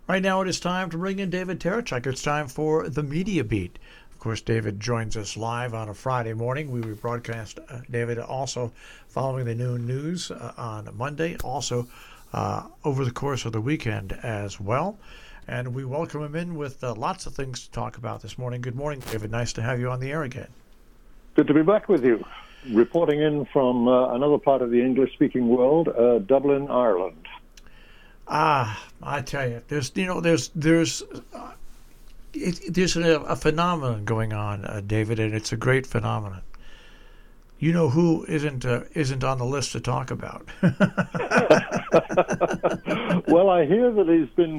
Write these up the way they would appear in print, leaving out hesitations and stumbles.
Right now it is time to bring in David Terechuk. It's time for the Media Beat. Of course, David joins us live on a Friday morning. We rebroadcast David also following the noon news on Monday, also over the course of the weekend as well. And we welcome him in with lots of things to talk about this morning. Good morning, David. Nice to have you on the air again. Good to be back with you. Reporting in from another part of the English-speaking world, Dublin, Ireland. I tell you, there's a phenomenon going on, David, and it's a great phenomenon. You know who isn't on the list to talk about? Well, I hear that he's been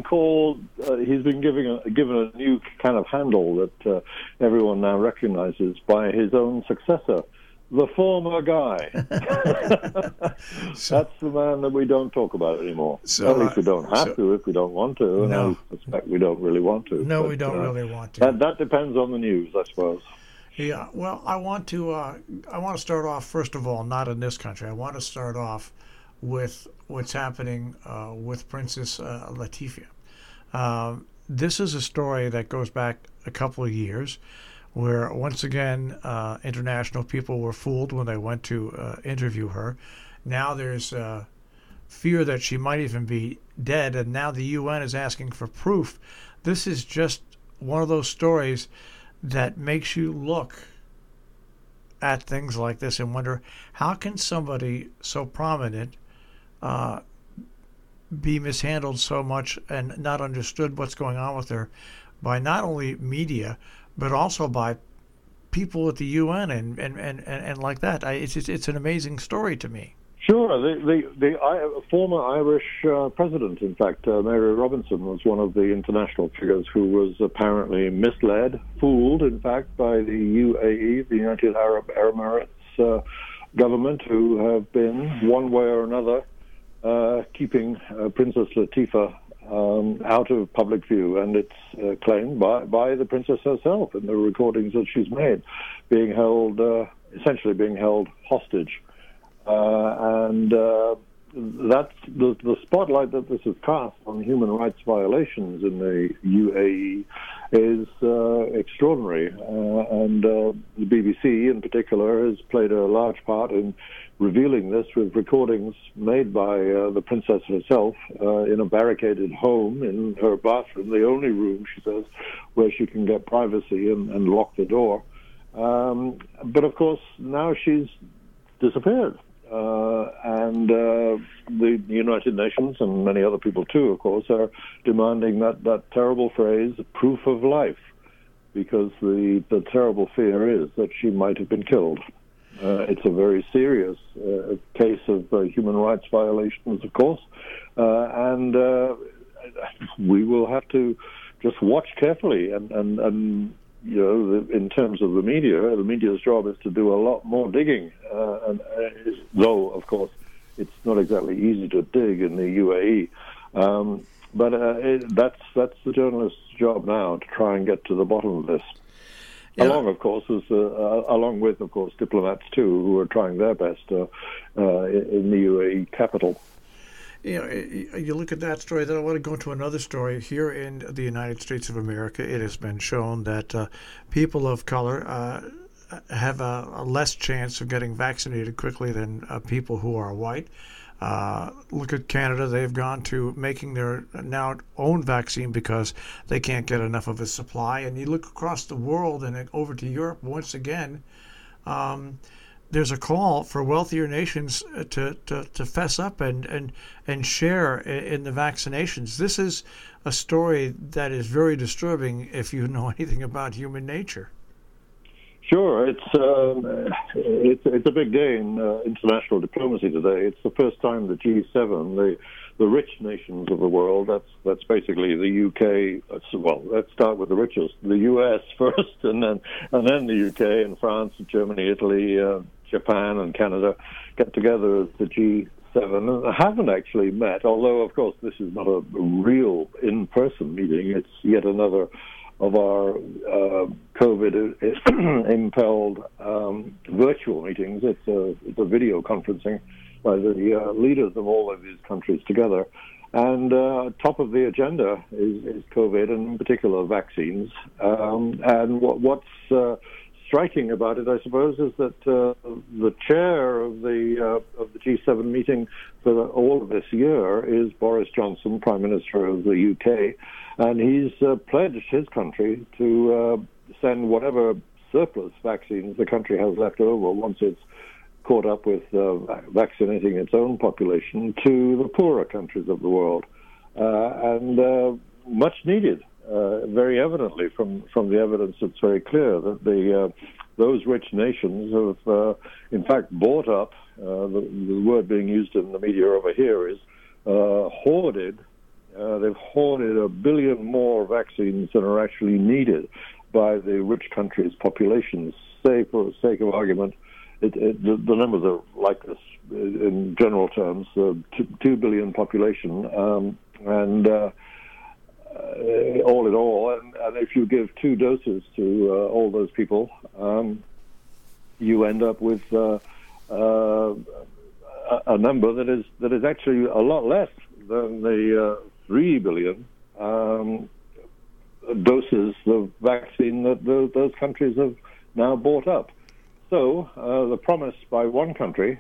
given a new kind of handle that everyone now recognizes by his own successor, the former guy. That's the man that we don't talk about anymore. At least we don't have to if we don't want to, and no. I suspect we don't really want to. No, we don't really want to. That depends on the news, I suppose. Yeah, well, I want to start off, first of all, not in this country. I want to start off with what's happening with Princess Latifah. This is a story that goes back a couple of years, where once again international people were fooled when they went to interview her. Now there's fear that she might even be dead, and now the UN is asking for proof. This is just one of those stories that makes you look at things like this and wonder, how can somebody so prominent be mishandled so much and not understood what's going on with her by not only media, but also by people at the UN and like that. It's an amazing story to me. Sure. The former Irish president, in fact, Mary Robinson, was one of the international figures who was apparently misled, fooled, in fact, by the UAE, the United Arab Emirates government, who have been, one way or another, keeping Princess Latifah out of public view, and it's claimed by the princess herself in the recordings that she's made, essentially being held hostage. And that's the spotlight that this has cast on human rights violations in the UAE is extraordinary. And the BBC, in particular, has played a large part in revealing this with recordings made by the princess herself in a barricaded home in her bathroom, the only room, she says, where she can get privacy and lock the door. But, of course, now she's disappeared. And the United Nations and many other people too, of course, are demanding that terrible phrase, proof of life, because the terrible fear is that she might have been killed. It's a very serious case of human rights violations, of course, and we will have to just watch carefully and you know, in terms of the media's job is to do a lot more digging. Though, of course, it's not exactly easy to dig in the UAE. But that's the journalist's job now, to try and get to the bottom of this. Yeah. Along with, of course, diplomats too, who are trying their best in the UAE capital. You know, you look at that story, then I want to go into another story. Here in the United States of America, it has been shown that people of color have a less chance of getting vaccinated quickly than people who are white. Look at Canada. They've gone to making their now own vaccine because they can't get enough of a supply. And you look across the world and over to Europe once again, there's a call for wealthier nations to fess up and share in the vaccinations. This is a story that is very disturbing if you know anything about human nature. Sure, it's a big day in international diplomacy today. It's the first time the G7, the rich nations of the world, that's basically the UK. Well, let's start with the richest, the US first, and then the UK and France, and Germany, Italy, Japan, and Canada get together as the G7. And they haven't actually met, although of course this is not a real in-person meeting. It's yet another of our COVID-impelled virtual meetings. It's a video conferencing by the leaders of all of these countries together. And top of the agenda is COVID, and in particular vaccines. And what's striking about it, I suppose, is that the chair of the G7 meeting for all of this year is Boris Johnson, Prime Minister of the UK, and he's pledged his country to send whatever surplus vaccines the country has left over once it's caught up with vaccinating its own population to the poorer countries of the world, and much needed. Very evidently, from the evidence, it's very clear that those rich nations have, in fact, bought up. The word being used in the media over here is hoarded. They've hoarded 1 billion more vaccines than are actually needed by the rich countries' populations. Say, for the sake of argument, the numbers are like this in general terms: 2 billion population, and all in all, and if you give 2 doses to all those people, you end up with a number that is actually a lot less than the 3 billion doses of vaccine that those countries have now bought up. So the promise by one country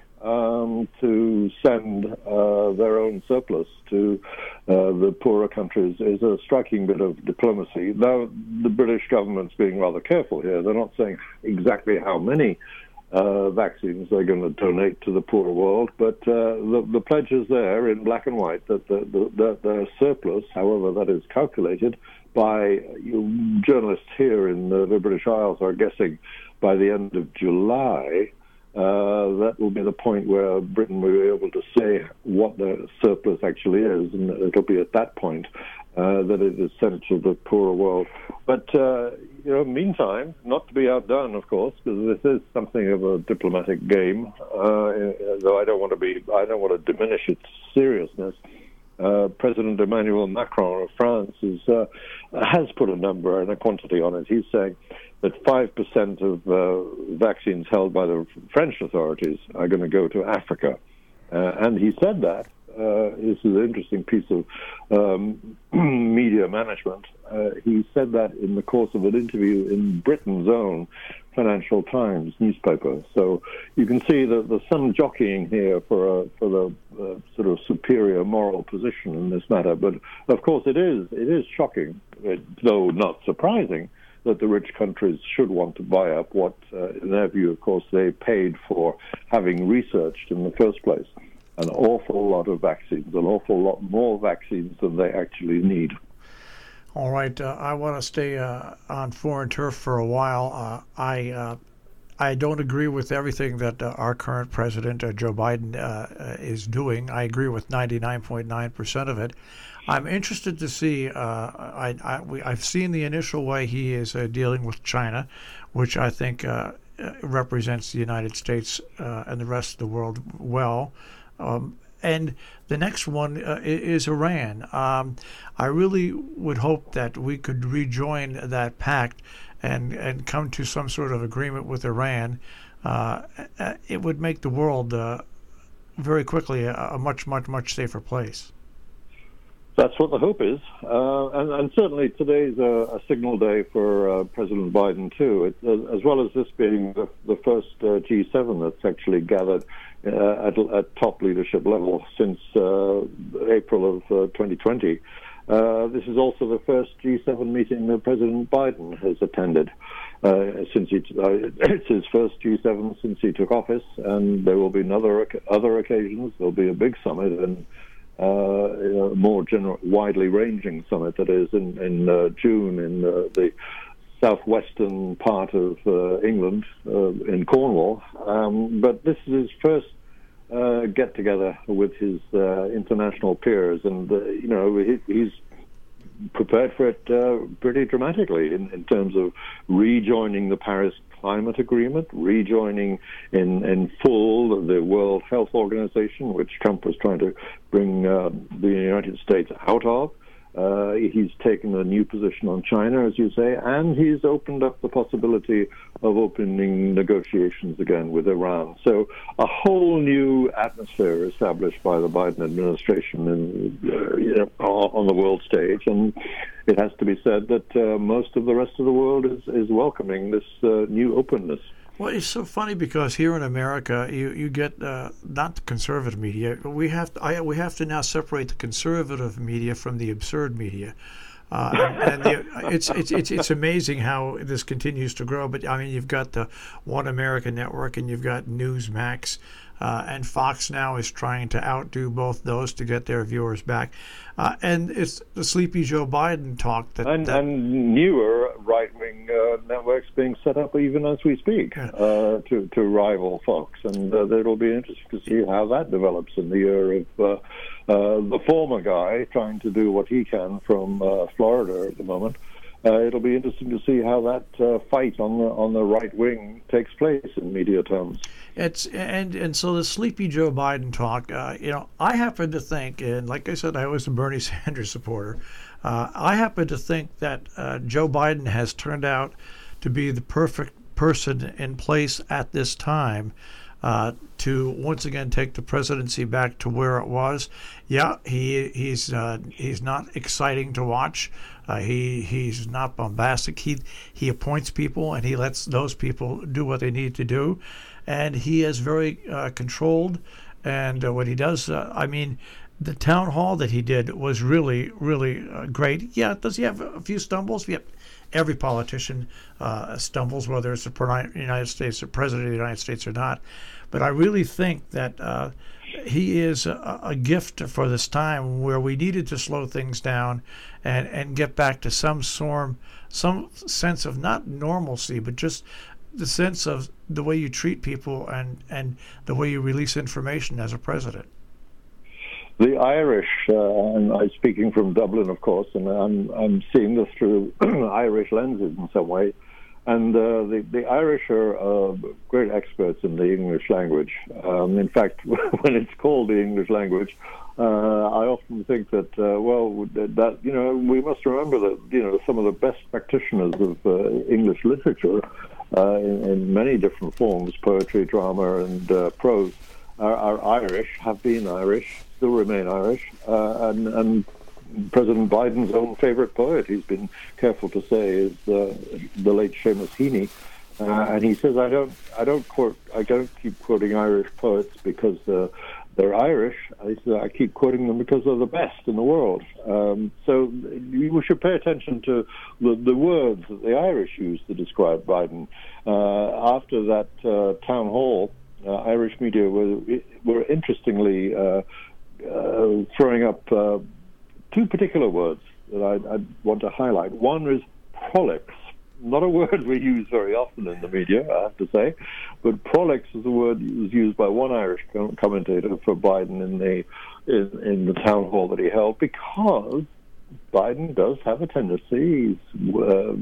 to send their own surplus to the poorer countries is a striking bit of diplomacy. Now, the British government's being rather careful here. They're not saying exactly how many vaccines they're going to donate to the poorer world, but the pledge is there in black and white that their surplus, however that is calculated, by journalists here in the British Isles are guessing by the end of July, that will be the point where Britain will be able to say what the surplus actually is, and it'll be at that point that it is sent to the poorer world. But meantime, not to be outdone, of course, because this is something of a diplomatic game. Though I don't want to diminish its seriousness. President Emmanuel Macron of France has put a number and a quantity on it. He's saying that 5% of vaccines held by the French authorities are going to go to Africa. And he said that. This is an interesting piece of media management. He said that in the course of an interview in Britain's own Financial Times newspaper. So you can see that there's some jockeying here for the sort of superior moral position in this matter. But of course, it is shocking, though not surprising, that the rich countries should want to buy up what, in their view, of course, they paid for having researched in the first place. An awful lot of vaccines, an awful lot more vaccines than they actually need. All right, I want to stay on foreign turf for a while. I don't agree with everything that our current president, Joe Biden, is doing. I agree with 99.9% of it. I'm interested to see. I've seen the initial way he is dealing with China, which I think represents the United States and the rest of the world well. And the next one is Iran. I really would hope that we could rejoin that pact and come to some sort of agreement with Iran. It would make the world very quickly a much, much, much safer place. That's what the hope is. And certainly today's a signal day for President Biden, too, as well as this being the first G7 that's actually gathered at top leadership level since April of 2020. This is also the first G7 meeting that President Biden has attended. It's his first G7 since he took office, and there will be other occasions. There'll be a big summit and a more widely ranging summit that is in June in the southwestern part of England, in Cornwall. But this is his first get-together with his international peers, and he's prepared for it pretty dramatically in terms of rejoining the Paris Climate Agreement, rejoining in full the World Health Organization, which Trump was trying to bring the United States out of, He's taken a new position on China, as you say, and he's opened up the possibility of opening negotiations again with Iran. So a whole new atmosphere established by the Biden administration on the world stage. And it has to be said that most of the rest of the world is welcoming this new openness. Well, it's so funny because here in America, you get not the conservative media. We have to now separate the conservative media from the absurd media, it's amazing how this continues to grow. But I mean, you've got the One America Network, and you've got Newsmax, and Fox now is trying to outdo both those to get their viewers back. And it's the sleepy Joe Biden talk and newer right-wing networks being set up even as we speak to rival Fox, and it'll be interesting to see how that develops in the year of the former guy trying to do what he can from Florida at the moment. It'll be interesting to see how that fight on the right wing takes place in media terms. And so the sleepy Joe Biden talk. I happen to think, and like I said, I was a Bernie Sanders supporter. I happen to think that Joe Biden has turned out to be the perfect person in place at this time to once again take the presidency back to where it was. Yeah, he's not exciting to watch. He's not bombastic. He appoints people and he lets those people do what they need to do, and he is very controlled. And what he does, the town hall that he did was really, really great. Yeah, does he have a few stumbles? Yeah, every politician stumbles, whether it's the United States or president of the United States or not. But I really think that he is a gift for this time where we needed to slow things down and get back to some sense of not normalcy, but just the sense of the way you treat people and the way you release information as a president. The Irish, and I'm speaking from Dublin, of course, and I'm seeing this through Irish lenses in some way. And the Irish are great experts in the English language. In fact, when it's called the English language, I often think that we must remember that some of the best practitioners of English literature in many different forms, poetry, drama, and prose, are Irish, have been Irish, still remain Irish, and President Biden's own favorite poet, he's been careful to say, is the late Seamus Heaney, and he says, I don't keep quoting Irish poets because they're Irish. I keep quoting them because they're the best in the world. So we should pay attention to the words that the Irish use to describe Biden. After that town hall, Irish media were interestingly throwing up two particular words that I want to highlight. One is prolix, not a word we use very often in the media, I have to say, but prolix is a word that was used by one Irish commentator for Biden in the town hall that he held, because Biden does have a tendency, he's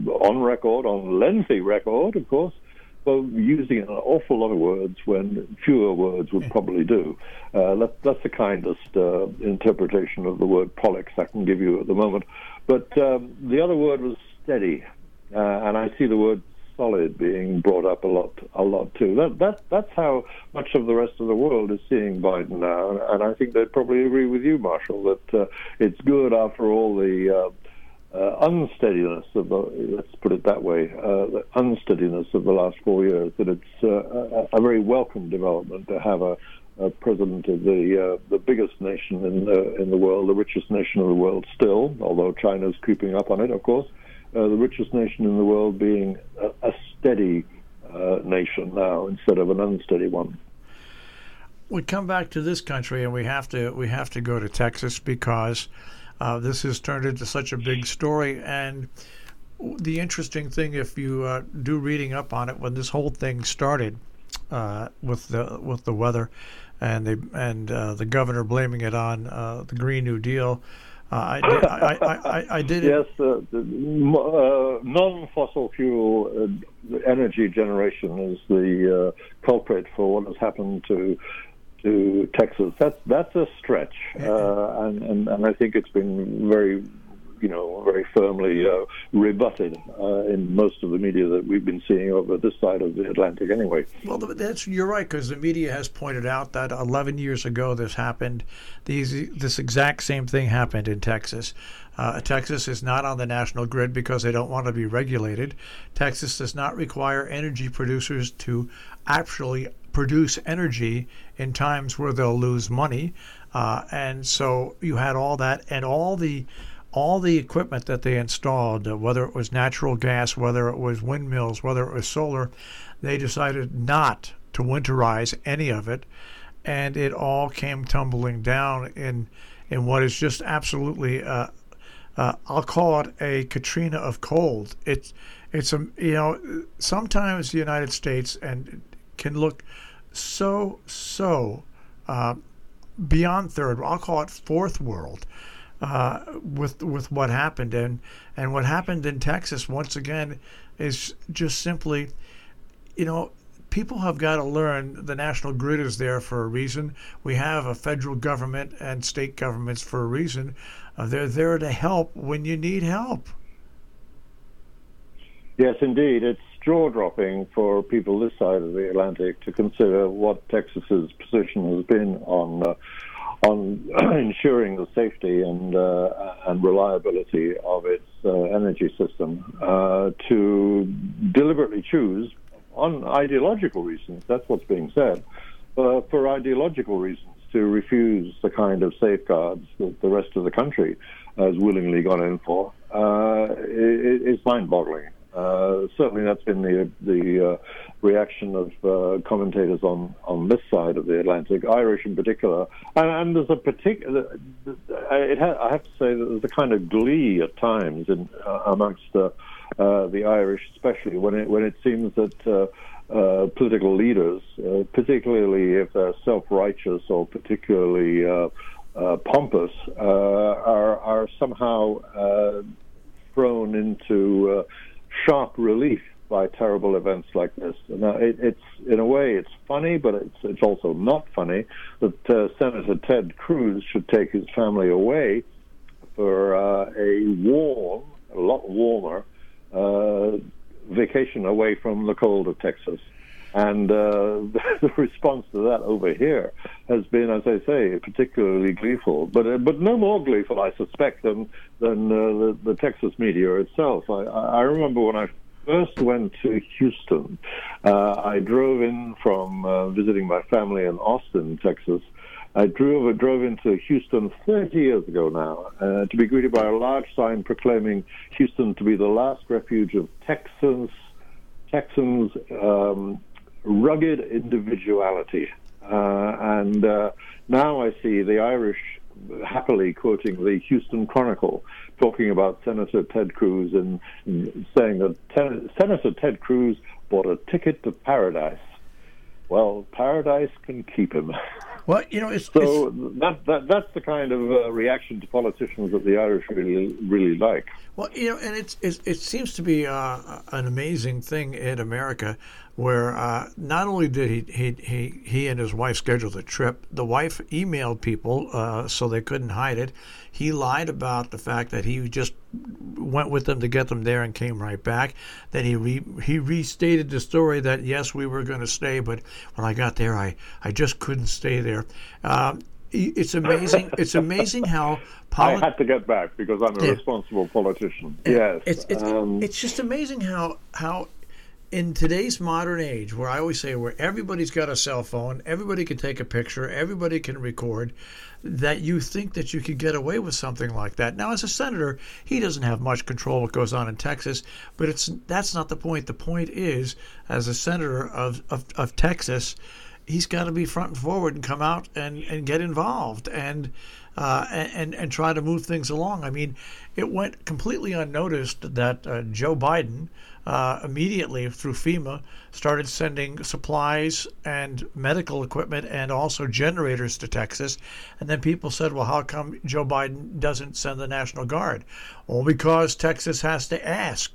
on lengthy record, of course, well, using an awful lot of words when fewer words would probably do. That's the kindest interpretation of the word prolix I can give you at the moment. But the other word was steady, and I see the word solid being brought up a lot too. That's how much of the rest of the world is seeing Biden now, and I think they'd probably agree with you, Marshall, that it's good after all the unsteadiness of let's put it that way, the unsteadiness of the last 4 years, that it's a very welcome development to have a president of the biggest nation in the world, the richest nation in the world still, although China's creeping up on it, of course, the richest nation in the world being a steady nation now instead of an unsteady one. We come back to this country, and we have to go to Texas because this has turned into such a big story. And the interesting thing, if you do reading up on it, when this whole thing started with the weather, and the governor blaming it on the Green New Deal, I did. Yes, non-fossil fuel energy generation is the culprit for what has happened to Texas. That's a stretch, and I think it's been very very firmly rebutted in most of the media that we've been seeing over this side of the Atlantic anyway. Well, you're right, because the media has pointed out that 11 years ago this happened. This exact same thing happened in Texas. Texas is not on the national grid because they don't want to be regulated. Texas does not require energy producers to actually produce energy in times where they'll lose money. And so you had all that, and all the equipment that they installed, whether it was natural gas, whether it was windmills, whether it was solar, they decided not to winterize any of it, and it all came tumbling down in what is just absolutely, I'll call it a Katrina of cold. It's sometimes the United States can look so beyond third. I'll call it fourth world. With what happened, and what happened in Texas once again is just simply, people have got to learn the national grid is there for a reason. We have a federal government and state governments for a reason. They're there to help when you need help. Yes, indeed. It's jaw-dropping for people this side of the Atlantic to consider what Texas's position has been on ensuring the safety and reliability of its energy system, to deliberately choose, on ideological reasons, that's what's being said, for ideological reasons, to refuse the kind of safeguards that the rest of the country has willingly gone in for, is mind-boggling. Certainly that's been the reaction of commentators on this side of the Atlantic, Irish in particular. And there's a particular, I have to say that there's a kind of glee at times amongst the Irish, especially when it seems that political leaders, particularly if they're self-righteous or particularly pompous, are somehow thrown into sharp relief by terrible events like this. Now, it's in a way it's funny, but it's also not funny that Senator Ted Cruz should take his family away for a lot warmer vacation away from the cold of Texas. And the response to that over here has been, as I say, particularly gleeful, but no more gleeful, I suspect, than the Texas media itself. I remember when I first went to Houston, I drove in from visiting my family in Austin, Texas. I drove into Houston 30 years ago now to be greeted by a large sign proclaiming Houston to be the last refuge of Texans. Rugged individuality. And now I see the Irish happily quoting the Houston Chronicle, talking about Senator Ted Cruz and saying that Senator Ted Cruz bought a ticket to paradise. Well, paradise can keep him. Well, that's the kind of reaction to politicians that the Irish really like. Well, and it seems to be an amazing thing in America, where not only did he and his wife schedule the trip, the wife emailed people so they couldn't hide it. He lied about the fact that he just went with them to get them there and came right back. Then he restated the story that yes, we were going to stay, but when I got there, I just couldn't stay there. It's amazing. It's amazing how I had to get back because I'm a responsible politician. Yes, it's just amazing how in today's modern age, where I always say where everybody's got a cell phone, everybody can take a picture, everybody can record, that you think that you could get away with something like that. Now, as a senator, he doesn't have much control what goes on in Texas, but that's not the point. The point is, as a senator of Texas, he's got to be front and forward and come out and get involved and try to move things along. I mean, it went completely unnoticed that Joe Biden immediately through FEMA started sending supplies and medical equipment and also generators to Texas. And then people said, well, how come Joe Biden doesn't send the National Guard? Well, because Texas has to ask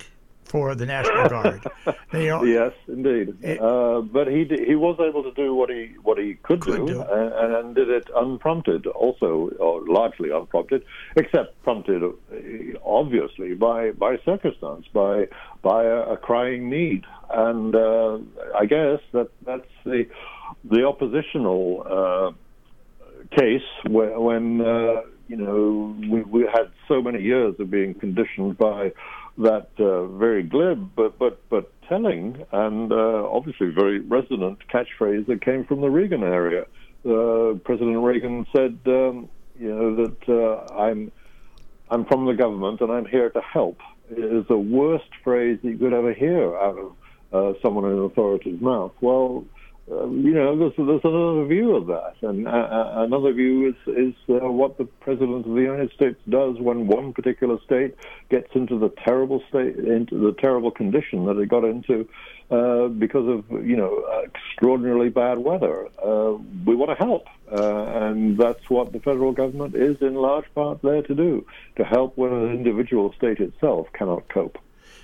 for the National Guard. Yes, indeed. But he was able to do what he could do. And did it unprompted, also, or largely unprompted, except prompted, obviously, by circumstance, by a crying need. And I guess that's the oppositional case when we had so many years of being conditioned by that very glib but telling and obviously very resonant catchphrase that came from the Reagan area. President Reagan said, that I'm from the government and I'm here to help. It is the worst phrase that you could ever hear out of someone in authority's mouth. Well, there's another view of that, and another view is what the President of the United States does when one particular state gets into the terrible condition that it got into because of extraordinarily bad weather. We want to help, and that's what the federal government is in large part there to do, to help when an individual state itself cannot cope.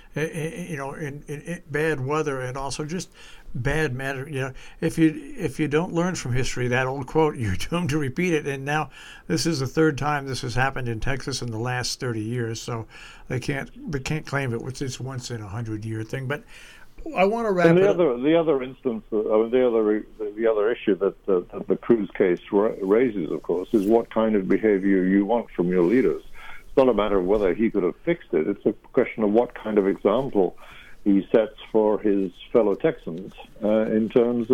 In bad weather and also just bad matter. If you don't learn from history, that old quote, you're doomed to repeat it. And now this is the third time this has happened in Texas in the last 30 years. So they can't claim it was this once in 100-year thing. But I want to wrap and it up. The other instance, the other issue that the Cruz case raises, of course, is what kind of behavior you want from your leaders. It's not a matter of whether he could have fixed it. It's a question of what kind of example he sets for his fellow Texans in times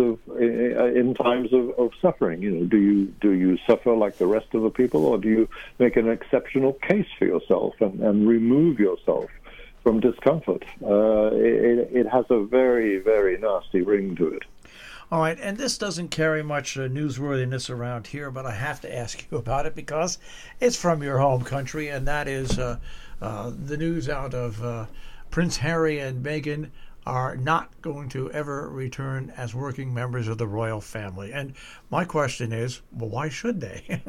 of suffering. Do you suffer like the rest of the people, or do you make an exceptional case for yourself and remove yourself from discomfort? It has a very, very nasty ring to it. All right, and this doesn't carry much newsworthiness around here, but I have to ask you about it because it's from your home country, and that is the news out of Prince Harry and Meghan are not going to ever return as working members of the royal family. And my question is, well, why should they?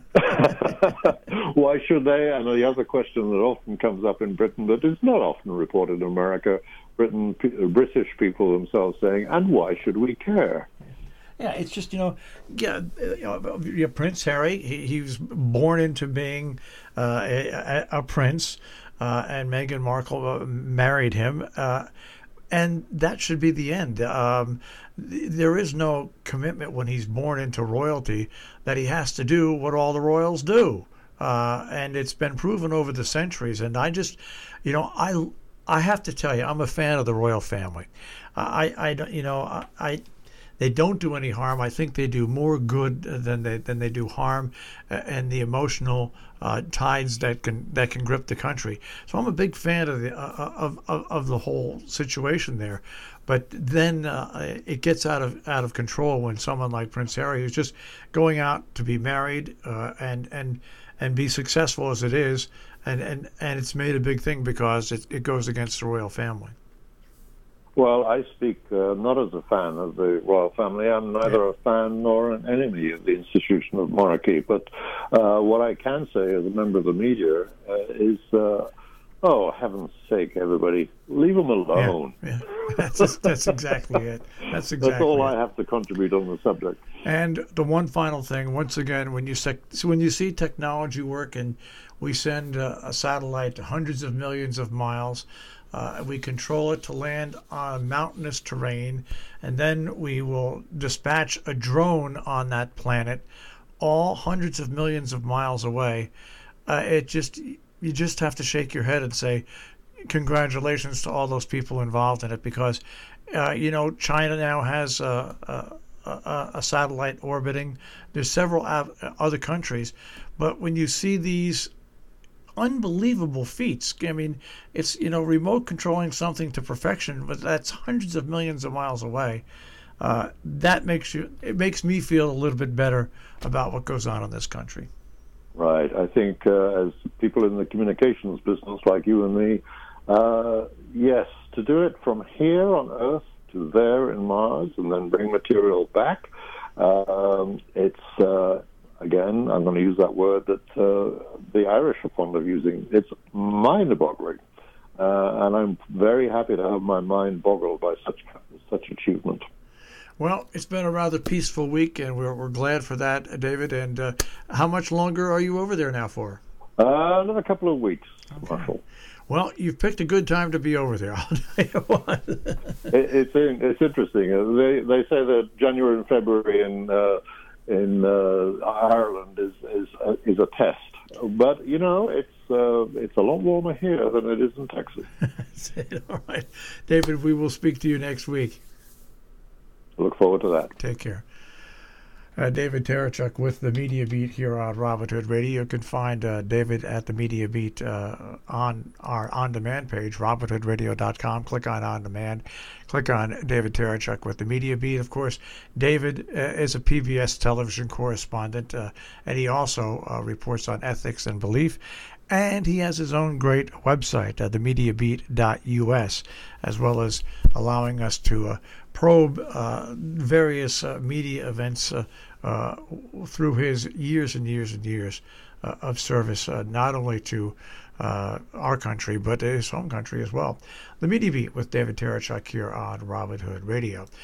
Why should they? And the other question that often comes up in Britain, but is not often reported in America, British people themselves saying, and why should we care? Yeah, it's just, Prince Harry, he was born into being a prince, and Meghan Markle married him, and that should be the end. There is no commitment when he's born into royalty that he has to do what all the royals do. And it's been proven over the centuries. And I just, I have to tell you, I'm a fan of the royal family. They don't do any harm. I think they do more good than they do harm, and the emotional tides that can grip the country. So I'm a big fan of the whole situation there. But then it gets out of control when someone like Prince Harry, who's just going out to be married and be successful as it is, and it's made a big thing because it goes against the royal family. Well, I speak not as a fan of the royal family. I'm neither a fan nor an enemy of the institution of monarchy. But what I can say as a member of the media is, heaven's sake, everybody, leave them alone. Yeah. That's exactly it. That's all I have to contribute on the subject. And the one final thing, once again, when you see technology work and we send a satellite to hundreds of millions of miles, we control it to land on mountainous terrain, and then we will dispatch a drone on that planet, all hundreds of millions of miles away. You just have to shake your head and say, congratulations to all those people involved in it, because China now has a satellite orbiting. There's several other countries, but when you see these unbelievable feats, I mean, it's remote controlling something to perfection, but that's hundreds of millions of miles away. It makes me feel a little bit better about what goes on in this country. Right. I think as people in the communications business like you and me, yes, to do it from here on Earth to there in Mars and then bring material back, it's, again, I'm going to use that word that the Irish are fond of using. It's mind-boggling. and I'm very happy to have my mind boggled by such achievement. Well, it's been a rather peaceful week, and we're glad for that, David. And how much longer are you over there now for? Another couple of weeks, okay. Marshall. Well, you've picked a good time to be over there. I'll tell you what. It's interesting. They say that January and February in Ireland is a test, but you know it's a lot warmer here than it is in Texas. All right, David. We will speak to you next week. Look forward to that. Take care. David Terechuk with the Media Beat here on Robert Hood Radio. You can find David at the Media Beat on our on-demand page, roberthoodradio.com. Click on demand. Click on David Terechuk with the Media Beat. Of course, David is a PBS television correspondent, and he also reports on ethics and belief. And he has his own great website, themediabeat.us, as well as allowing us to probe various media events through his years and years and years of service, not only to our country, but his home country as well. The Media Beat with David Terechuk here on Robert Hood Radio.